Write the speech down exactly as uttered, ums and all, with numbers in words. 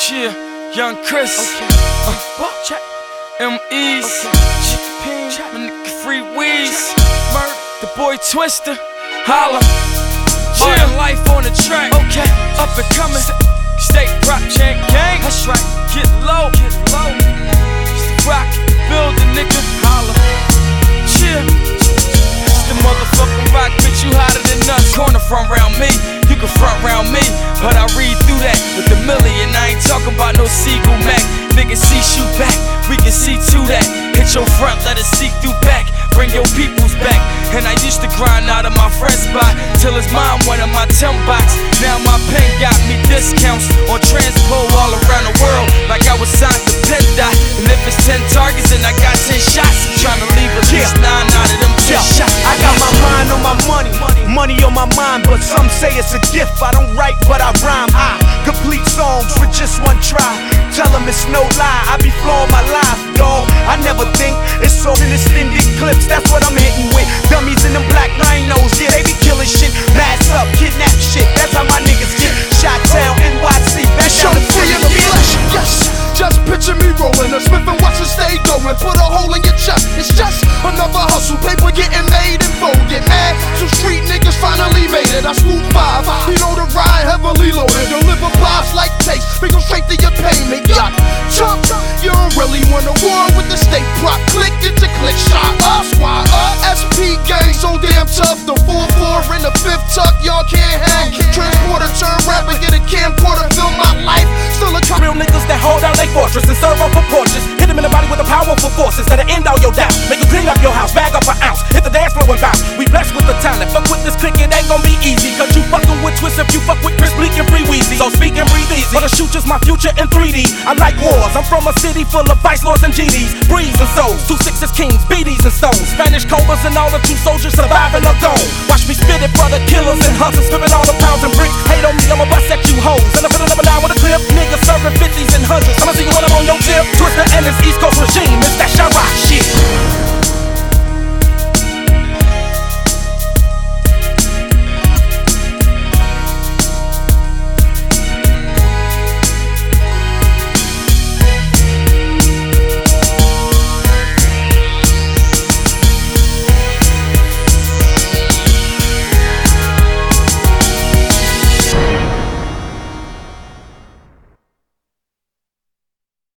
Cheer, Young Chris, okay. uh, check. M E's, okay. My nigga Free Weeze, Murder, the boy Twister, holla. Cheer, life on the track, okay. Up and coming, State Rock Champ Gang. That's right, get low, get low. Rock, building nigga, holla. Cheer, it's the motherfucking rock, bitch, you hotter than us. Corner front round me, you can front round me, but I read through that with a million. I ain't talking about no Seagull Mac. Niggas see shoot back, we can see to that. Hit your front, let it see through back. Bring your peoples back. And I used to grind out of my friend spot till his mom wanted my ten box. Now my pen got me discounts on transpo all around the world, like I was signed to PennDOT. And if it's ten targets and I got ten shots, I'm trying to leave at least nine out of them ten shots. I got my mind on my money, money on my mind, but some say it's a gift. I don't write, but I rhyme. I complete songs with just one try. Tell them it's no lie, I be flowing my life, dawg. I never think it's so in extended clips, that's what I'm hitting with. Dummies in them black rhinos, yeah, they be killing shit. Mass up, kidnap shit, that's how my niggas get. Shot down, N Y C, back down to free in the flesh. Yes, just picture me rolling a Smith and Wesson, stay going. Put a hole in your chest, it's just another hustle. Paper getting made and fold, get mad. Some street niggas finally made it. I scoop five, you know the ride heavily loaded. Deliver pops like taste, we go straight to your payment. Yuck, chump, you don't really want a war with the state prop. Click, get your click, shot up, squad up. S P gang so damn tough. The four four in the fifth tuck, y'all can't hang. Transporter turn rapper, get a camcorder, film my life. Still a Real niggas that hold down they fortress and serve up for portraits. Hit them in the body with the powerful forces that'll end all your doubt. Make you clean up your house, bag up an ounce, hit the dance floor and bounce. We blessed with the talent, fuck with this click, it ain't gon' be easy. Cause you fuckin' with Twist if you fuck with Chris Bleak and Free Weezy. So speak and breathe easy, but the shoot just my future in three D. I like wars, I'm from a city full of vice lords and G Ds. Breeze and souls, two sixes kings, B Ds and stones. Spanish cobras and all the two soldiers surviving or gone. Watch me spit it for the killers and hustlers